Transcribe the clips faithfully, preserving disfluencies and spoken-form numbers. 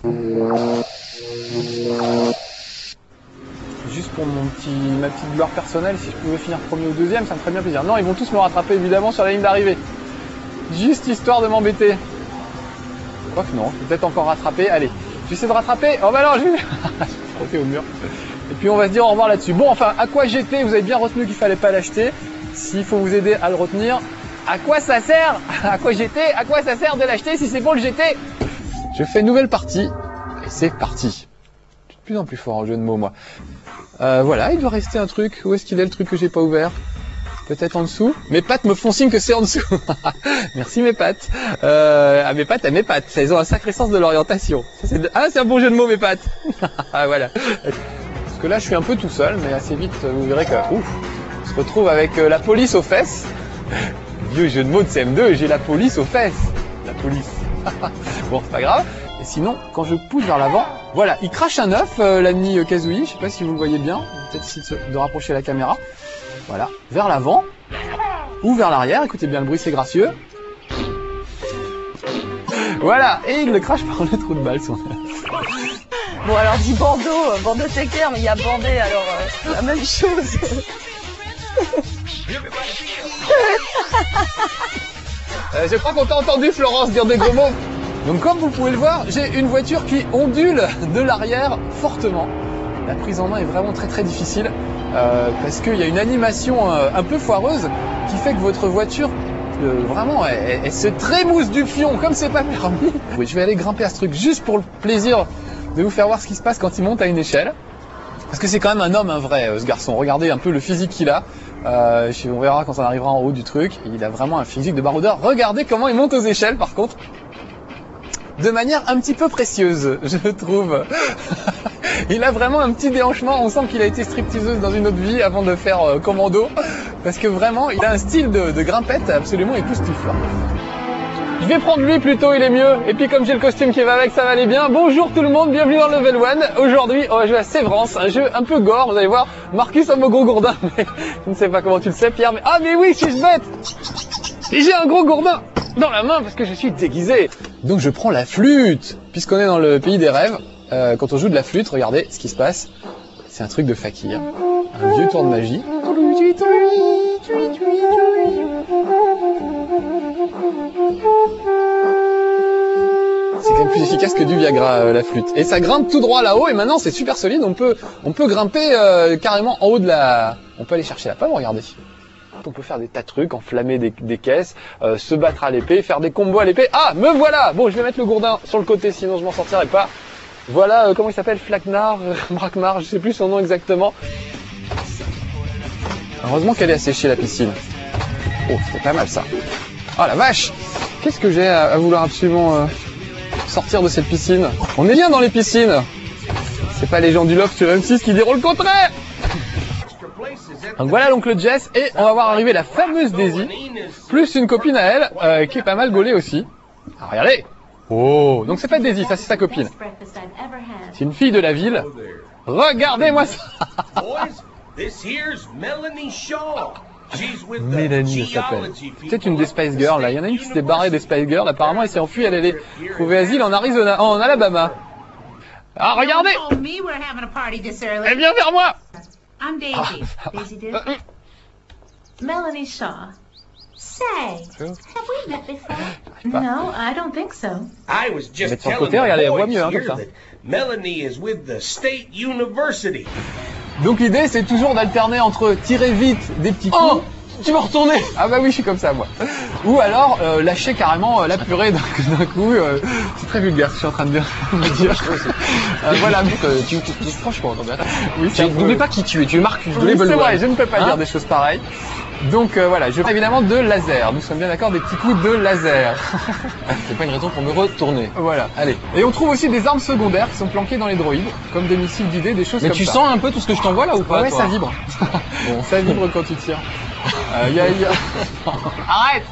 Juste pour mon petit, ma petite gloire personnelle, si je pouvais finir premier ou deuxième, ça me ferait bien plaisir. Non, ils vont tous me rattraper évidemment sur la ligne d'arrivée. Juste histoire de m'embêter. Je crois que non, peut-être encore rattraper. Allez, j'essaie de rattraper. Oh bah non, j'ai frotté au mur. Et puis on va se dire au revoir là-dessus. Bon, enfin, à quoi j'étais? Vous avez bien retenu qu'il fallait pas l'acheter. S'il faut vous aider à le retenir, à quoi ça sert? À quoi j'étais? À quoi ça sert de l'acheter si c'est pour le jeter? Je fais une nouvelle partie et c'est parti. Je suis de plus en plus fort en jeu de mots, moi. Euh, voilà, il doit rester un truc. Où est-ce qu'il est le truc que j'ai pas ouvert? Peut-être en dessous. Mes pattes me font signe que c'est en dessous. Merci mes pattes. Euh, ah, mes pattes à mes pattes. Elles ont un sacré sens de l'orientation. De... Ah, c'est un bon jeu de mots mes pattes. Ah voilà. Parce que là, je suis un peu tout seul, mais assez vite, vous verrez que ouf, on se retrouve avec euh, la police aux fesses. Vieux jeu de mots de C M deux, j'ai la police aux fesses. La police. Bon, c'est pas grave. Et sinon, quand je pousse vers l'avant, voilà, il crache un œuf, euh, l'ami euh, Kazooie. Je sais pas si vous le voyez bien. Peut-être essayer de, de rapprocher la caméra. Voilà, vers l'avant ou vers l'arrière. Écoutez bien le bruit, c'est gracieux. Voilà, et il le crache par le trou de balle, son œuf. Bon, alors dit Bordeaux, euh, Bordeaux Tecker, mais il y a Bandé, alors euh, la même chose. euh, je crois qu'on t'a entendu, Florence, dire des gros mots. Donc comme vous pouvez le voir, j'ai une voiture qui ondule de l'arrière fortement. La prise en main est vraiment très très difficile euh, parce qu'il y a une animation euh, un peu foireuse qui fait que votre voiture, euh, vraiment, elle, elle se trémousse du fion comme c'est pas permis. Oui, je vais aller grimper à ce truc juste pour le plaisir de vous faire voir ce qui se passe quand il monte à une échelle. Parce que c'est quand même un homme, un vrai, euh, ce garçon. Regardez un peu le physique qu'il a. Euh, on verra quand on arrivera en haut du truc. Il a vraiment un physique de baroudeur. Regardez comment il monte aux échelles par contre. De manière un petit peu précieuse, je trouve. Il a vraiment un petit déhanchement, on sent qu'il a été stripteaseuse dans une autre vie avant de faire euh, commando, parce que vraiment, il a un style de, de grimpette absolument époustouflant. Je vais prendre lui plutôt, il est mieux, et puis comme j'ai le costume qui va avec, ça va aller bien. Bonjour tout le monde, bienvenue dans Level un. Aujourd'hui, on va jouer à Sévrance, un jeu un peu gore, vous allez voir, Marcus a mon gros gourdin, mais je ne sais pas comment tu le sais Pierre, mais... Ah mais oui, suis-je bête? Et j'ai un gros gourdin dans la main parce que je suis déguisé. Donc je prends la flûte, puisqu'on est dans le pays des rêves. Euh, quand on joue de la flûte, regardez ce qui se passe. C'est un truc de fakir, un vieux tour de magie. C'est quand même plus efficace que du Viagra, euh, la flûte. Et ça grimpe tout droit là-haut, et maintenant c'est super solide. On peut, on peut grimper euh, carrément en haut de la... On peut aller chercher la pomme, regardez. On peut faire des tas de trucs, enflammer des, des caisses, euh, se battre à l'épée, faire des combos à l'épée. Ah, me voilà! Bon, je vais mettre le gourdin sur le côté, sinon je m'en sortirai pas. Voilà, euh, comment il s'appelle? Flaknar, euh, Brakmar, je sais plus son nom exactement. Heureusement qu'elle est asséchée, la piscine. Oh, c'était pas mal ça. Oh la vache! Qu'est-ce que j'ai à, à vouloir absolument euh, sortir de cette piscine? On est bien dans les piscines! C'est pas les gens du Loft sur M six qui diront le contraire! Donc voilà l'oncle Jess, et on va voir arriver la fameuse Daisy, plus une copine à elle, euh, qui est pas mal gaulée aussi. Ah, regardez! Oh, donc c'est pas Daisy, ça c'est sa copine. C'est une fille de la ville. Regardez-moi ça! Mélanie, elle s'appelle. Peut-être une des Spice Girls, là. Il y en a une qui s'est barrée des Spice Girls. Apparemment, elle s'est enfuie, elle allait trouver asile en Arizona, en Alabama. Ah, regardez! Elle vient vers moi! I'm Daisy. Ah. Daisy Duke. Melanie Shaw. Say, have we met before? No, I don't think so. I was just telling côté, regardez, elle voit mieux, hein, comme ça. Melanie is with the State University. Donc l'idée, c'est toujours d'alterner entre tirer vite des petits coups. Oh, tu vas retourner. Ah bah oui, je suis comme ça, moi. Ou alors euh, lâcher carrément euh, la purée d'un coup. Euh, c'est très vulgaire ce que je suis en train de dire. dire. euh, voilà, mais euh, tu, tu, tu, franchement, non, mais attends. Oui, tu n'oublie pas qui tu es. Tu es Marcus de oui, Level un. C'est vrai, je ne peux pas hein? dire des choses pareilles. Donc euh, voilà, je parle évidemment de laser. Nous sommes bien d'accord, des petits coups de laser. C'est pas une raison pour me retourner. Voilà, allez. Et on trouve aussi des armes secondaires qui sont planquées dans les droïdes, comme des missiles d'idées, des choses mais comme ça. Mais tu sens un peu tout ce que je t'envoie là ou pas? Ouais, toi ça vibre. Bon, ça vibre quand tu tires. Euh, y a, y a... Arrête.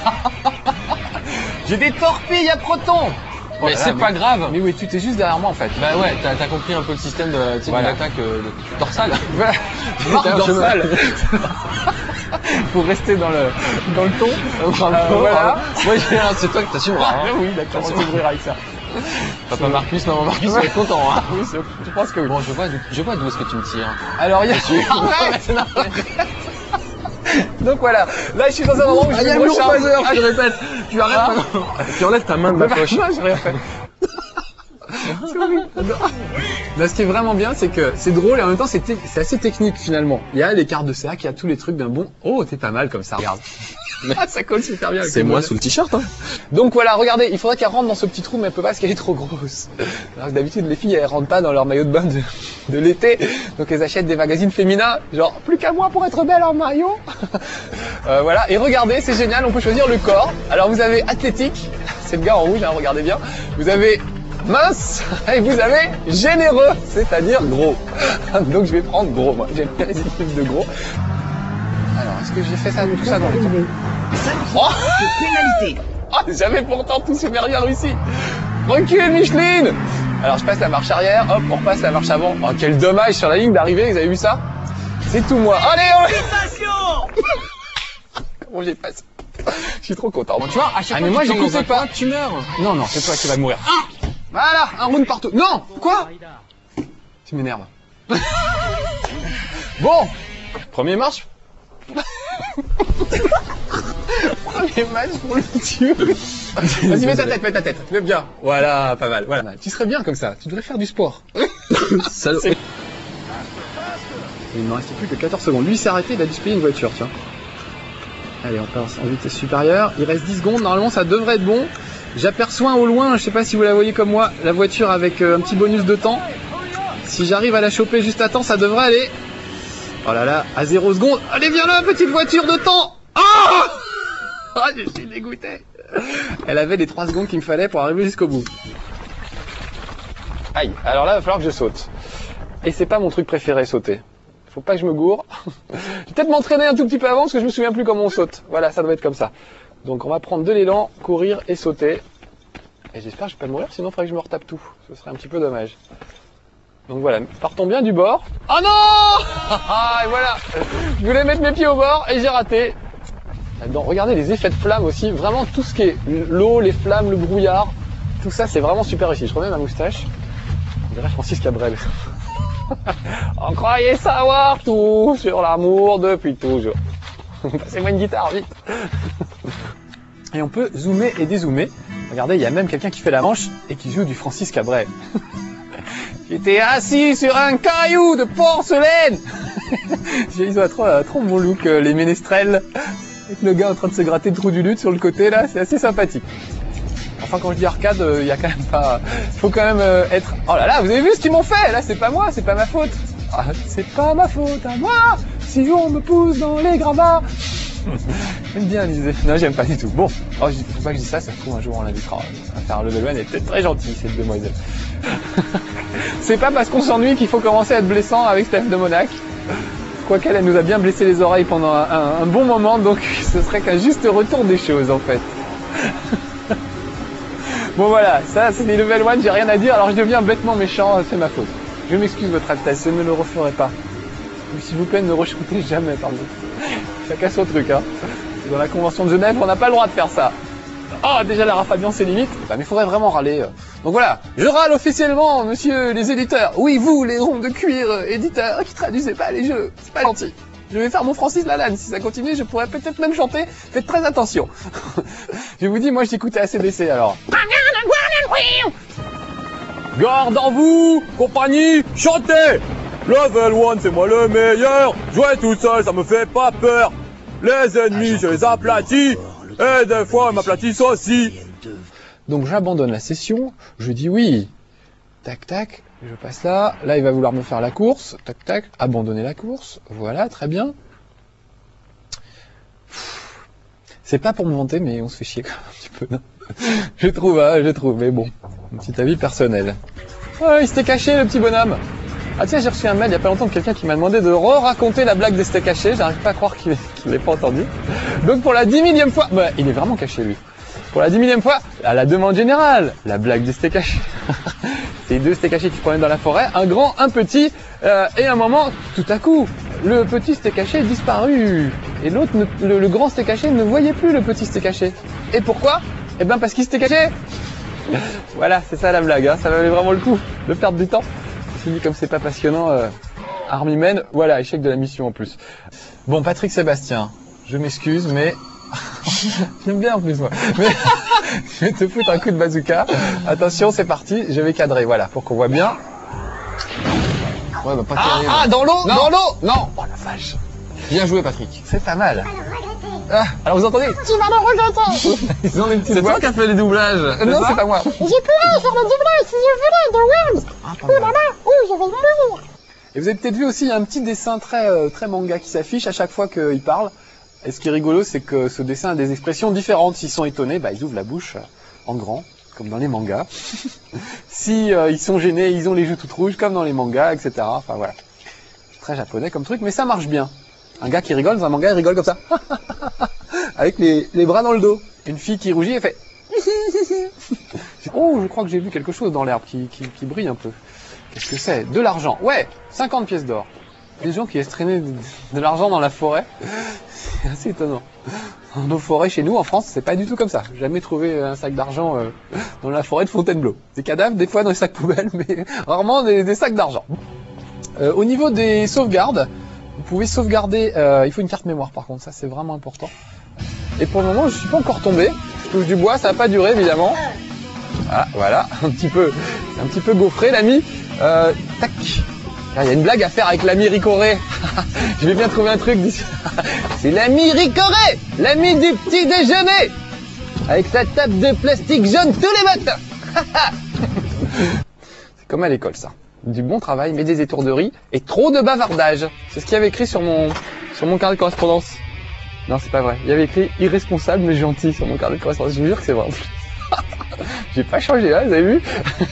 J'ai des torpilles à protons. Mais oh c'est pas grave. Mais oui, tu t'es juste derrière moi en fait. Bah ouais, t'as as compris un peu le système de, voilà. de l'attaque euh, dorsale. Voilà. Marque dorsale. Pour rester dans le dans le ton. Euh, euh, voilà. Moi, c'est toi que t'assumeras. Hein. Oui, d'accord, on s'ouvrira avec ça. Papa Marcus, maman Marcus, ouais. Sont contents. Hein. Oui, je pense que oui. Bon, je vois, je vois d'où est-ce que tu me tires. Alors, il y a... Donc voilà, là je suis dans un endroit où je ah, y a le lourd passeur, je te répète. Tu arrêtes ah. maintenant. Tu enlèves ta main de ma poche. Non, j'ai rien fait. Là, ce qui est vraiment bien, c'est que c'est drôle et en même temps c'est assez technique finalement. Il y a les cartes de sac, il y a tous les trucs d'un bon. Oh, t'es pas mal comme ça, regarde. Ah, ça colle super bien. C'est moi sous le t-shirt. Hein. Donc voilà, regardez, il faudrait qu'elle rentre dans ce petit trou, mais elle peut pas parce qu'elle est trop grosse. Alors que d'habitude, les filles, elles rentrent pas dans leur maillot de bain de, de l'été, donc elles achètent des magazines féminins, genre plus qu'à moi pour être belle en maillot. euh, voilà, et regardez, c'est génial, on peut choisir le corps. Alors vous avez athlétique, c'est le gars en rouge, hein, regardez bien. Vous avez mince et vous avez généreux, c'est-à-dire gros. Donc je vais prendre gros, moi j'aime bien les équipes de gros. Alors, est-ce que j'ai fait ça, tout ça dans le temps? Oh, pénalité. Oh, j'avais pourtant tout super bien réussi. Recule, Micheline. Alors, je passe la marche arrière, hop, on repasse la marche avant. Oh, quel dommage sur la ligne d'arrivée, vous avez vu ça? C'est tout moi. Allez, on... Comment j'ai passé? Je suis trop content. Bon, tu vois, à chaque ah, fois mais que moi, tu j'écoutais pas. Point, tu meurs. Non, non, c'est toi qui vas mourir. Ah, voilà, un round partout. Non, quoi? Tu m'énerves. Bon, premier match. Premier match pour le dieu. Vas-y, mets ta tête, mets ta tête. Tu veux bien. Voilà, pas mal. Voilà. Tu serais bien comme ça. Tu devrais faire du sport. Salaud. Il ne me restait plus que quatorze secondes. Lui, il s'est arrêté, il a dû se payer une voiture, tiens. Allez, on passe en vitesse supérieure. Il reste dix secondes. Normalement, ça devrait être bon. J'aperçois au loin, je sais pas si vous la voyez comme moi, la voiture avec euh, un petit bonus de temps. Si j'arrive à la choper juste à temps, ça devrait aller. Oh là là, à zéro seconde. Allez, viens là, petite voiture de temps. Ah oh, je suis dégoûté. Elle avait les trois secondes qu'il me fallait pour arriver jusqu'au bout. Aïe, alors là, il va falloir que je saute. Et c'est pas mon truc préféré, sauter. Faut pas que je me gourre. Je vais peut-être m'entraîner un tout petit peu avant parce que je me souviens plus comment on saute. Voilà, ça doit être comme ça. Donc on va prendre de l'élan, courir et sauter. Et j'espère que je vais pas mourir, sinon il faudrait que je me retape tout. Ce serait un petit peu dommage. Donc voilà, partons bien du bord. Oh non. Ah, et voilà. Je voulais mettre mes pieds au bord et j'ai raté. Donc regardez les effets de flammes aussi. Vraiment tout ce qui est l'eau, les flammes, le brouillard. Tout ça c'est vraiment super réussi. Je remets ma moustache. On dirait Francis Cabrel. On croyait savoir tout sur l'amour depuis toujours. Passez-moi une guitare, vite. Et on peut zoomer et dézoomer. Regardez, il y a même quelqu'un qui fait la manche et qui joue du Francis Cabrel. Qui était assis sur un caillou de porcelaine. Ils ont trop, trop mon look, les ménestrels. Avec le gars en train de se gratter le trou du luth sur le côté, là, c'est assez sympathique. Enfin, quand je dis arcade, il euh, y a quand même pas... Il faut quand même euh, être... Oh là là, vous avez vu ce qu'ils m'ont fait? Là, c'est pas moi, c'est pas ma faute. Ah, c'est pas ma faute à moi si on me pousse dans les gravats. J'aime bien l'idée. Non, j'aime pas du tout. Bon, oh, je faut pas que je dise ça, ça se trouve un jour on l'invitera à faire un level one. Elle est peut-être très gentille, cette demoiselle. C'est pas parce qu'on s'ennuie qu'il faut commencer à être blessant avec Steph de Monac. Quoiqu'elle, elle nous a bien blessé les oreilles pendant un, un, un bon moment, donc ce serait qu'un juste retour des choses en fait. Bon voilà, ça c'est les level one, j'ai rien à dire, alors je deviens bêtement méchant, c'est ma faute. Je m'excuse votre Altesse, je ne le referai pas. S'il vous plaît, ne re-shootez jamais, pardon. Chacun son truc, hein. Dans la Convention de Genève, on n'a pas le droit de faire ça. Oh, déjà la Rafabian, c'est limite. Bah, mais il faudrait vraiment râler. Donc voilà, je râle officiellement, monsieur les éditeurs. Oui, vous, les ronds de cuir euh, éditeurs qui traduisez pas les jeux. C'est pas gentil. Je vais faire mon Francis Lalanne. Si ça continue, je pourrais peut-être même chanter. Faites très attention. Je vous dis, moi, j'écoutais A C D C, alors. Garde en vous, compagnie, chantez! Level one, c'est moi le meilleur. Jouer tout seul, ça me fait pas peur. Les ennemis, je les aplatis. Et des fois, ils m'aplatissent aussi. Donc j'abandonne la session, je dis oui. Tac, tac, je passe là. Là, il va vouloir me faire la course. Tac, tac, abandonner la course. Voilà, très bien. C'est pas pour me vanter, mais on se fait chier quand même un petit peu, non? Je trouve, hein, je trouve, mais bon. Un petit avis personnel. Oh, il s'était caché, le petit bonhomme. Ah tiens, j'ai reçu un mail il y a pas longtemps de quelqu'un qui m'a demandé de re-raconter la blague des steaks cachés. J'arrive pas à croire qu'il qu'il l'ait pas entendu. Donc pour la dix millième fois, bah, il est vraiment caché lui. Pour la dix millième fois, à la demande générale, la blague des steaks cachés. C'est deux steaks cachés qui se promènent dans la forêt, un grand, un petit, euh, et à un moment, tout à coup, le petit steak caché est disparu. Et l'autre, le, le grand steak caché ne voyait plus le petit steak caché. Et pourquoi? Eh ben parce qu'il s'était caché Voilà, c'est ça la blague, hein. Ça valait vraiment le coup de perdre du temps. Je me dis comme c'est pas passionnant, euh, Army Men, voilà, échec de la mission en plus. Bon, Patrick Sébastien, je m'excuse, mais... J'aime bien en plus moi. Mais... je vais te foutre un coup de bazooka. Attention, c'est parti, je vais cadrer, voilà, pour qu'on voit bien. Ouais, bah pas Ah, terrible. ah, dans l'eau, dans l'eau. Non. Oh la vache. Bien joué, Patrick. C'est pas mal. Ah, alors vous entendez? Tu vas le regretter. Ils ont des petites C'est voix. toi qui as fait les doublages. Euh, non, c'est pas moi. J'ai pu faire le doublage si je voulais de Worms. Ah, pas Oh là mal. là, oh, je vais mourir. Et vous avez peut-être vu aussi, il y a un petit dessin très, euh, très manga qui s'affiche à chaque fois qu'il parle. Et ce qui est rigolo, c'est que ce dessin a des expressions différentes. S'ils sont étonnés, bah, ils ouvrent la bouche en grand, comme dans les mangas. si euh, ils sont gênés, ils ont les joues toutes rouges, comme dans les mangas, et cetera. Enfin voilà. Très japonais comme truc, mais ça marche bien. Un gars qui rigole dans un manga, il rigole comme ça. Avec les, les bras dans le dos. Une fille qui rougit, elle fait... oh, je crois que j'ai vu quelque chose dans l'herbe qui, qui, qui brille un peu. Qu'est-ce que c'est? De l'argent. Ouais, cinquante pièces d'or. Des gens qui laissent traîner de, de l'argent dans la forêt. C'est assez étonnant. Dans nos forêts, chez nous, en France, c'est pas du tout comme ça. J'ai jamais trouvé un sac d'argent euh, dans la forêt de Fontainebleau. Des cadavres, des fois dans les sacs poubelles, mais rarement des, des sacs d'argent. Euh, au niveau des sauvegardes, vous pouvez sauvegarder... Euh, il faut une carte mémoire par contre, ça c'est vraiment important. Et pour le moment, je suis pas encore tombé. Je touche du bois, ça va pas durer évidemment. Ah, voilà, un petit peu, un petit peu gaufré l'ami. Euh, tac. Il y a une blague à faire avec l'ami Ricoré. Je vais bien trouver un truc d'ici. C'est l'ami Ricoré, l'ami du petit déjeuner, avec sa table de plastique jaune tous les matins. C'est comme à l'école ça. Du bon travail, mais des étourderies et trop de bavardage. C'est ce qu'il y avait écrit sur mon sur mon carnet de correspondance. Non, c'est pas vrai. Il y avait écrit irresponsable mais gentil sur mon carnet de correspondance. Je vous jure que c'est vrai. J'ai pas changé là, vous avez vu?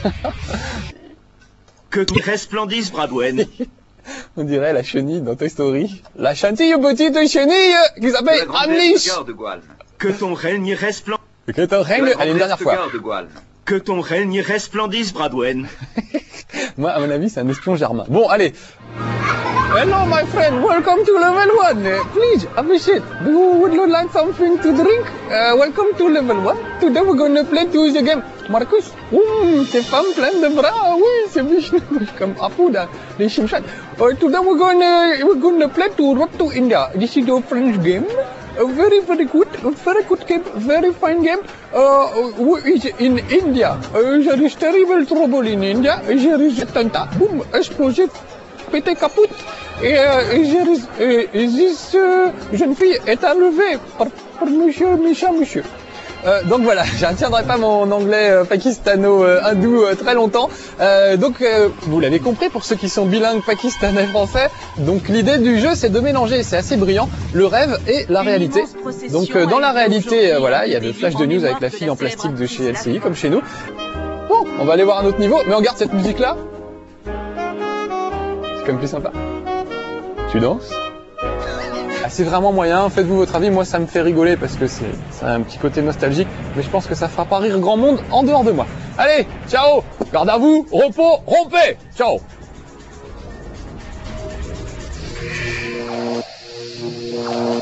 Que tu resplendisses, Bradwen. On dirait la chenille dans Toy Story. La chantilly petite chenille qui s'appelle Amlich. Que ton règne resplendisse. Que ton règne... Allez, une dernière fois. Que ton règne resplendisse, Bradwen. Moi, à mon avis, c'est un espion germain. Bon, allez. Hello, my friend. Welcome to level one. Please, appreciate. Do you would you like something to drink? Uh, welcome to level one. Today we're going to play to the game. Marcus, ouh, tes femmes pleines de bras. Oui, c'est Vishnu. Comme Apu, là, les chimchats. Uh, today we're going to, we're going to play to Road to India. This is a French game. A very, very good, a very good game, very fine game. Uh, who is in India? Uh, there is terrible trouble in India. There is attentat, boom, explosive, pété capote. Et uh, there is, uh, this uh, jeune fille est enlevée par, par monsieur, méchant monsieur. Euh, donc voilà, je ne tiendrai pas mon anglais euh, pakistano-hindou euh, très longtemps. Euh, donc euh, vous l'avez compris pour ceux qui sont bilingues pakistanais-français. Donc l'idée du jeu c'est de mélanger, c'est assez brillant, le rêve et la réalité. Donc euh, dans la réalité, euh, voilà, il y a le flash de news avec la fille en plastique de chez L C I comme chez nous. Bon, on va aller voir un autre niveau, mais on garde cette musique là. C'est quand même plus sympa. Tu danses? Ah, c'est vraiment moyen, faites-vous votre avis, moi ça me fait rigoler parce que c'est un petit côté nostalgique, mais je pense que ça fera pas rire grand monde en dehors de moi. Allez, ciao, garde à vous, repos, rompez, ciao.